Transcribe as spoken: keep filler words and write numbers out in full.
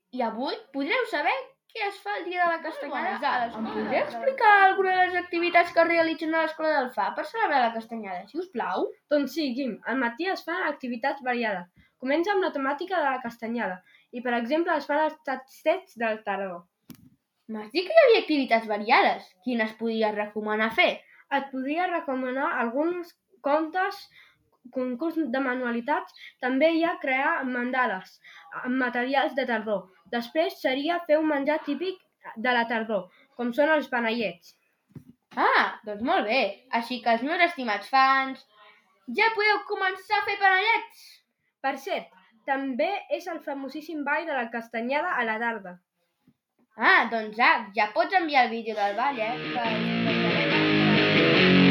I avui podreu saber què es fa el dia de la castanyada a l'escola. Em podria explicar alguna de les activitats que es realitzen a l'escola del F A per celebrar la castanyada, si us plau? Doncs sí, Guim, al matí es fan activitats variades. Comença amb la temàtica de la castanyada i, per exemple, es fan els tastets del tardor. M'has dit que hi havia activitats variades. Quines podries recomanar fer? Et podria recomanar alguns contes, concurs de manualitats, també hi ha crear mandales amb materials de tardor. Després seria fer un menjar típic de la tardor, com són els panellets. Ah, doncs molt bé. Així que els meus estimats fans, ja podeu començar a fer panellets. Per cert, també és el famosíssim ball de la castanyada a la tarda. Ah, doncs ja, ja pots enviar el vídeo del ball, eh? Que...